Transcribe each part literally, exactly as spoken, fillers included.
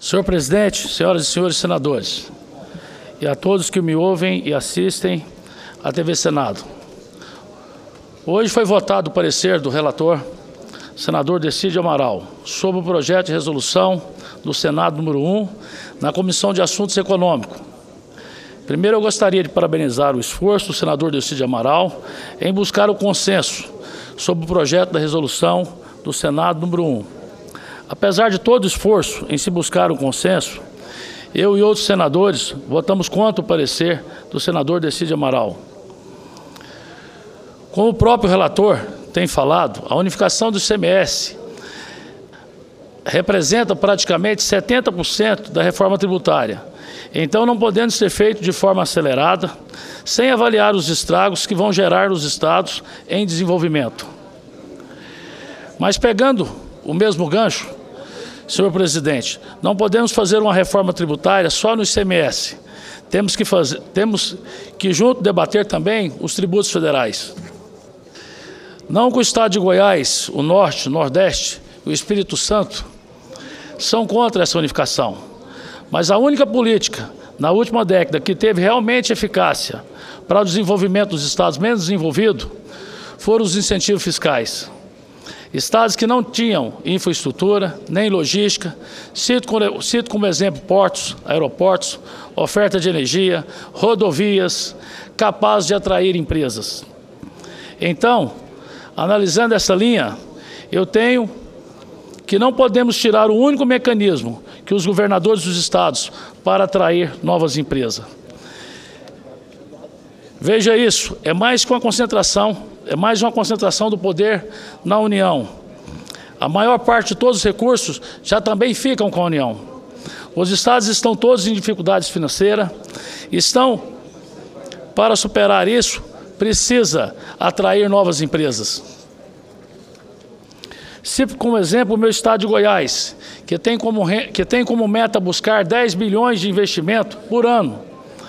Senhor presidente, senhoras e senhores senadores, e a todos que me ouvem e assistem à T V Senado. Hoje foi votado o parecer do relator, senador Decídio Amaral, sobre o projeto de resolução do Senado número um, na Comissão de Assuntos Econômicos. Primeiro, eu gostaria de parabenizar o esforço do senador Decídio Amaral em buscar o consenso sobre o projeto da resolução do Senado número um. Apesar de todo o esforço em se buscar um consenso, eu e outros senadores votamos contra o parecer do senador Decídio Amaral. Como o próprio relator tem falado, a unificação do I C M S representa praticamente setenta por cento da reforma tributária. Então, não podendo ser feito de forma acelerada, sem avaliar os estragos que vão gerar nos estados em desenvolvimento. Mas pegando o mesmo gancho, senhor presidente, não podemos fazer uma reforma tributária só no I C M S. Temos que, fazer, temos que junto debater também os tributos federais. Não que o estado de Goiás, o Norte, o Nordeste e o Espírito Santo são contra essa unificação, mas a única política na última década que teve realmente eficácia para o desenvolvimento dos estados menos desenvolvidos foram os incentivos fiscais. Estados que não tinham infraestrutura, nem logística, cito como, cito como exemplo portos, aeroportos, oferta de energia, rodovias, capazes de atrair empresas. Então, analisando essa linha, eu tenho que não podemos tirar o único mecanismo que os governadores dos estados para atrair novas empresas. Veja isso, é mais que uma concentração, é mais uma concentração do poder na União. A maior parte de todos os recursos já também ficam com a União. Os estados estão todos em dificuldades financeiras, estão, para superar isso, precisa atrair novas empresas. Cito como exemplo o meu estado de Goiás, que tem como, que tem como meta buscar dez bilhões de investimento por ano.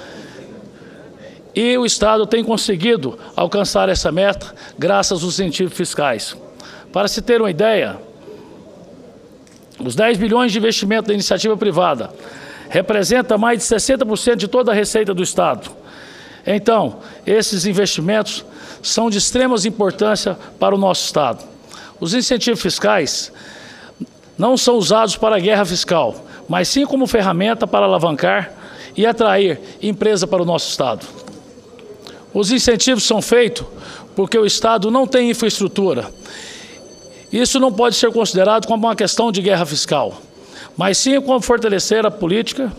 E o estado tem conseguido alcançar essa meta graças aos incentivos fiscais. Para se ter uma ideia, os dez bilhões de investimento da iniciativa privada representa mais de sessenta por cento de toda a receita do estado. Então, esses investimentos são de extrema importância para o nosso estado. Os incentivos fiscais não são usados para a guerra fiscal, mas sim como ferramenta para alavancar e atrair empresa para o nosso estado. Os incentivos são feitos porque o estado não tem infraestrutura. Isso não pode ser considerado como uma questão de guerra fiscal, mas sim como fortalecer a política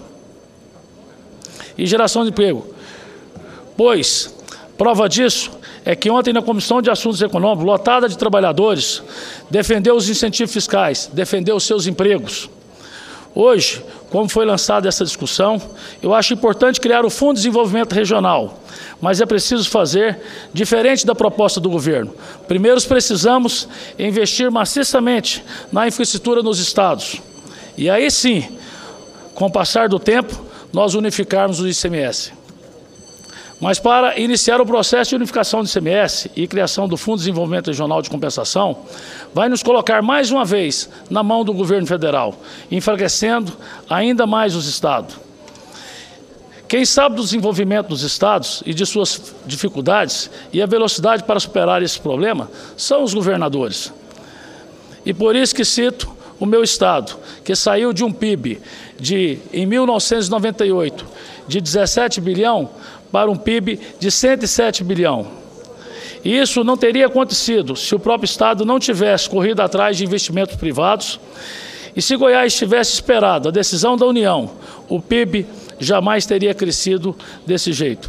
e geração de emprego. Pois, prova disso é que ontem na Comissão de Assuntos Econômicos, lotada de trabalhadores, defendeu os incentivos fiscais, defendeu os seus empregos. Hoje, como foi lançada essa discussão, eu acho importante criar o Fundo de Desenvolvimento Regional, mas é preciso fazer diferente da proposta do governo. Primeiro, precisamos investir maciçamente na infraestrutura nos estados. E aí sim, com o passar do tempo, nós unificarmos o I C M S. Mas para iniciar o processo de unificação do I C M S e criação do Fundo de Desenvolvimento Regional de Compensação, vai nos colocar mais uma vez na mão do governo federal, enfraquecendo ainda mais os estados. Quem sabe do desenvolvimento dos estados e de suas dificuldades e a velocidade para superar esse problema são os governadores. E por isso que cito o meu estado, que saiu de um P I B de, em mil novecentos e noventa e oito de dezessete bilhões para um P I B de cento e sete bilhões. E isso não teria acontecido se o próprio estado não tivesse corrido atrás de investimentos privados e se Goiás tivesse esperado a decisão da União, o P I B jamais teria crescido desse jeito.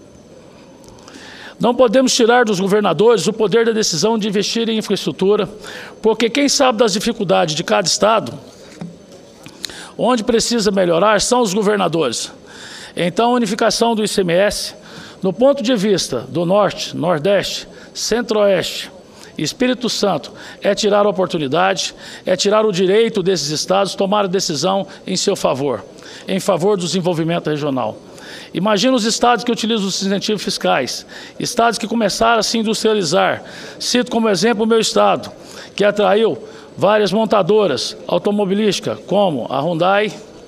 Não podemos tirar dos governadores o poder da decisão de investir em infraestrutura, porque quem sabe das dificuldades de cada estado, onde precisa melhorar, são os governadores. Então, a unificação do I C M S, no ponto de vista do Norte, Nordeste, Centro-Oeste e Espírito Santo, é tirar a oportunidade, é tirar o direito desses estados tomar a decisão em seu favor, em favor do desenvolvimento regional. Imagina os estados que utilizam os incentivos fiscais, estados que começaram a se industrializar. Cito como exemplo o meu estado, que atraiu várias montadoras automobilísticas, como a Hyundai,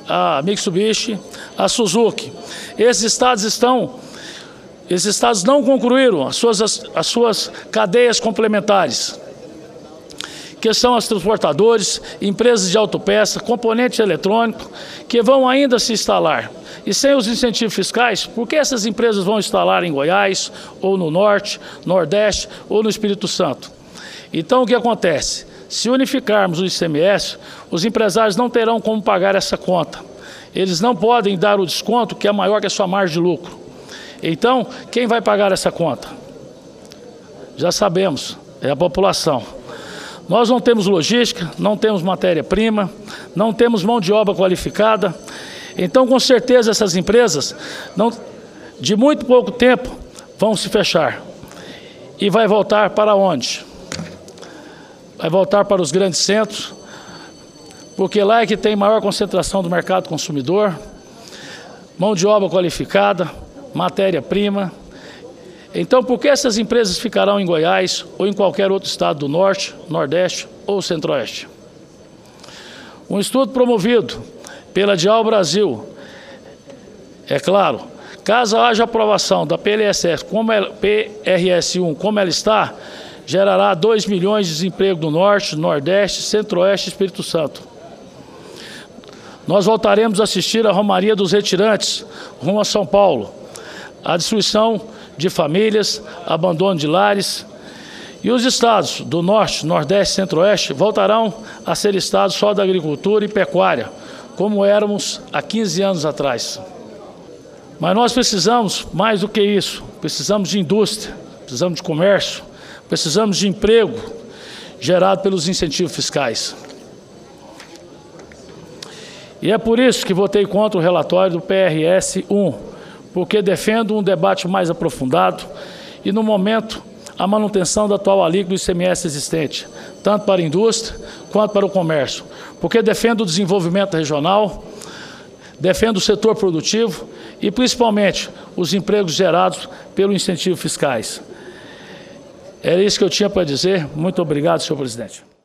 a Mitsubishi, a Suzuki. Esses estados estão, esses estados não concluíram as suas, as, as suas cadeias complementares, que são as transportadores, empresas de autopeça, componente eletrônico, que vão ainda se instalar. E sem os incentivos fiscais, por que essas empresas vão instalar em Goiás, ou no Norte, Nordeste, ou no Espírito Santo? Então, o que acontece? Se unificarmos o I C M S, os empresários não terão como pagar essa conta. Eles não podem dar o desconto que é maior que a sua margem de lucro. Então, quem vai pagar essa conta? Já sabemos, é a população. Nós não temos logística, não temos matéria-prima, não temos mão de obra qualificada. Então, com certeza, essas empresas, não, de muito pouco tempo, vão se fechar. E vai voltar para onde? Vai voltar para os grandes centros, porque lá é que tem maior concentração do mercado consumidor, mão de obra qualificada, matéria-prima. Então, por que essas empresas ficarão em Goiás ou em qualquer outro estado do Norte, Nordeste ou Centro-Oeste? Um estudo promovido pela Dial Brasil, é claro, caso haja aprovação da P L S S, como ela, P R S um como ela está, gerará dois milhões de desemprego no Norte, Nordeste, Centro-Oeste e Espírito Santo. Nós voltaremos a assistir a Romaria dos Retirantes, rumo a São Paulo, a destruição de famílias, abandono de lares. E os estados do Norte, Nordeste e Centro-Oeste voltarão a ser estados só da agricultura e pecuária, como éramos há quinze anos atrás. Mas nós precisamos mais do que isso, precisamos de indústria, precisamos de comércio, precisamos de emprego gerado pelos incentivos fiscais. E é por isso que votei contra o relatório do P R S um, porque defendo um debate mais aprofundado e, no momento, a manutenção da atual alíquota do I C M S existente, tanto para a indústria quanto para o comércio, porque defendo o desenvolvimento regional, defendo o setor produtivo e, principalmente, os empregos gerados pelos incentivos fiscais. Era isso que eu tinha para dizer. Muito obrigado, senhor presidente.